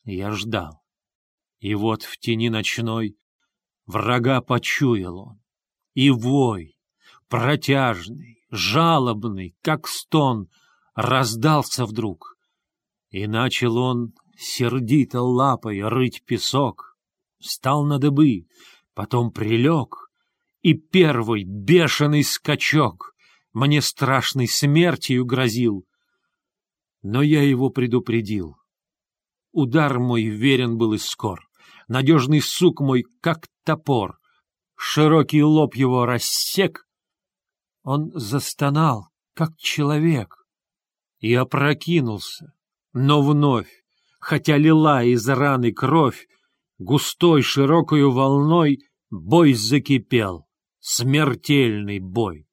Я ждал. И вот в тени ночной врага почуял он. И вой, протяжный, жалобный, как стон, раздался вдруг. И начал он сердито лапой рыть песок. Встал на дыбы, потом прилег, и первый бешеный скачок мне страшной смертью грозил. Но я его предупредил. Удар мой верен был и скор, надежный сук мой, как топор. Широкий лоб его рассек, он застонал, как человек, и опрокинулся. Но вновь, хотя лила из раны кровь, густой широкою волной бой закипел, смертельный бой.